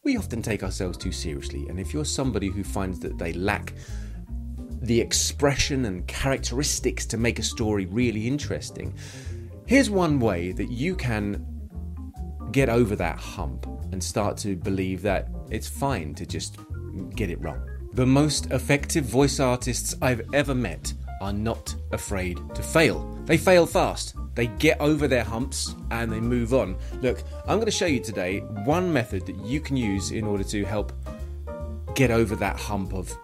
we often take ourselves too seriously, and if you're somebody who finds that they lack the expression and characteristics to make a story really interesting, here's one way that you can get over that hump and start to believe that it's fine to just get it wrong. The most effective voice artists I've ever met are not afraid to fail. They fail fast. They get over their humps and they move on. Look, I'm going to show you today one method that you can use in order to help get over that hump of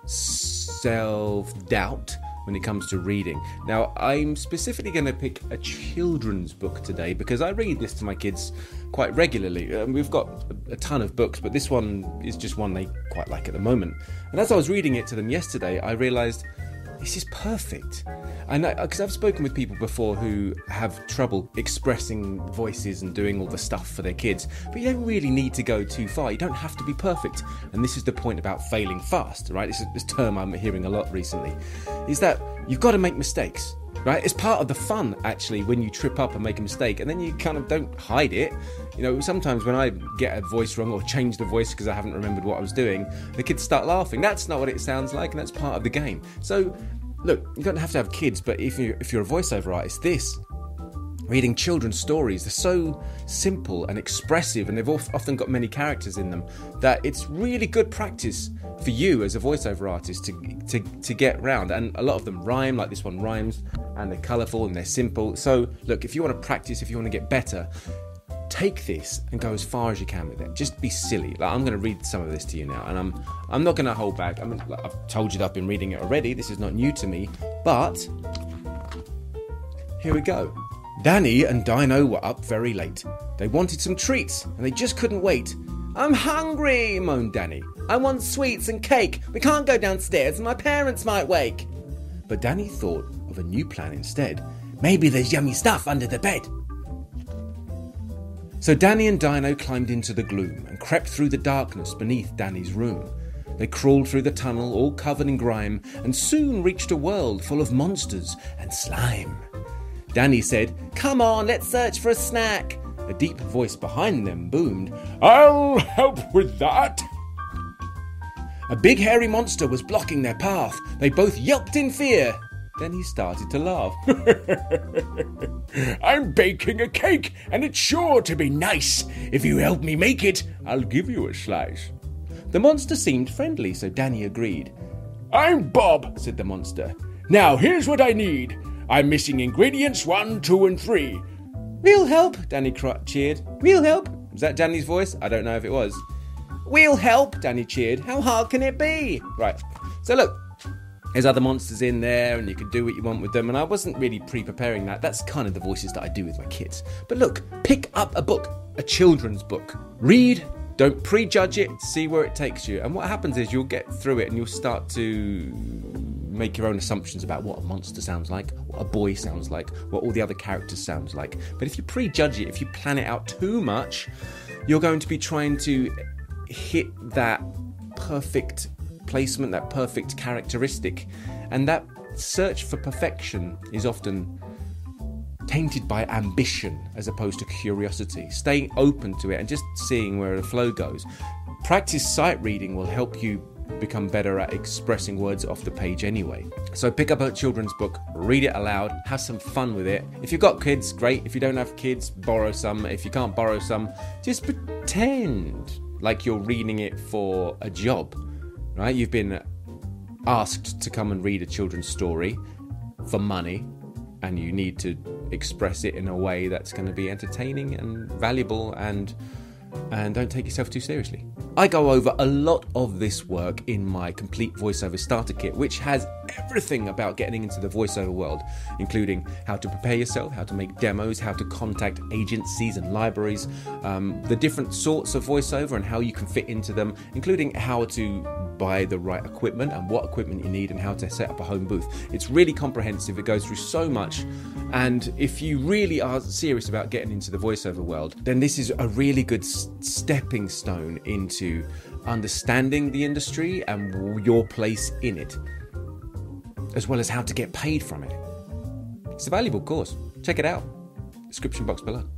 self-doubt when it comes to reading. Now, I'm specifically going to pick a children's book today because I read this to my kids quite regularly. We've got a ton of books, but this one is just one they quite like at the moment. And as I was reading it to them yesterday, I realised this is perfect. And because I've spoken with people before who have trouble expressing voices and doing all the stuff for their kids, but you don't really need to go too far. You don't have to be perfect. And this is the point about failing fast, right? This term I'm hearing a lot recently, is that you've got to make mistakes, right? It's part of the fun, actually, when you trip up and make a mistake, and then you kind of don't hide it. You know, sometimes when I get a voice wrong or change the voice because I haven't remembered what I was doing, the kids start laughing. That's not what it sounds like, and that's part of the game. So, look, you don't have to have kids, but if you're a voiceover artist, reading children's stories, they're so simple and expressive, and they've often got many characters in them, that it's really good practice for you as a voiceover artist to get round. And a lot of them rhyme, like this one rhymes, and they're colourful and they're simple. So look, if you want to practice, if you want to get better, take this and go as far as you can with it. Just be silly. Like, I'm going to read some of this to you now, and I'm not going to hold back. I mean, like, I've told you that I've been reading it already. This is not new to me, but here we go. Danny and Dino were up very late. They wanted some treats, and they just couldn't wait. "I'm hungry," moaned Danny. "I want sweets and cake. We can't go downstairs and my parents might wake." But Danny thought of a new plan instead. "Maybe there's yummy stuff under the bed." So Danny and Dino climbed into the gloom and crept through the darkness beneath Danny's room. They crawled through the tunnel, all covered in grime, and soon reached a world full of monsters and slime. Danny said, "Come on, let's search for a snack." A deep voice behind them boomed, "I'll help with that." A big hairy monster was blocking their path. They both yelped in fear. Then he started to laugh. "I'm baking a cake, and it's sure to be nice. If you help me make it, I'll give you a slice." The monster seemed friendly, so Danny agreed. "I'm Bob," said the monster. "Now here's what I need. I'm missing ingredients 1, 2, and 3. "We'll help," Danny cheered. "We'll help." Was that Danny's voice? I don't know if it was. "We'll help," Danny cheered. "How hard can it be?" Right. So look, there's other monsters in there, and you can do what you want with them, and I wasn't really pre-preparing that. That's kind of the voices that I do with my kids. But look, pick up a book, a children's book. Read, don't prejudge it, see where it takes you. And what happens is you'll get through it and you'll start to make your own assumptions about what a monster sounds like, what a boy sounds like, what all the other characters sounds like. But if you prejudge it, if you plan it out too much, you're going to be trying to hit that perfect placement, that perfect characteristic, and that search for perfection is often tainted by ambition as opposed to curiosity. Staying open to it and just seeing where the flow goes. Practice sight reading will help you become better at expressing words off the page anyway. So pick up a children's book, read it aloud, have some fun with it. If you've got kids, great. If you don't have kids, borrow some. If you can't borrow some, just pretend like you're reading it for a job. Right? You've been asked to come and read a children's story for money, and you need to express it in a way that's going to be entertaining and valuable, and don't take yourself too seriously. I go over a lot of this work in my complete voiceover starter kit, which has everything about getting into the voiceover world, including how to prepare yourself, how to make demos, how to contact agencies and libraries, the different sorts of voiceover and how you can fit into them, including how to buy the right equipment and what equipment you need and how to set up a home booth. It's really comprehensive. It goes through so much. And if you really are serious about getting into the voiceover world, then this is a really good stepping stone into understanding the industry and your place in it, as well as how to get paid from it. It's a valuable course. Check it out. Description box below.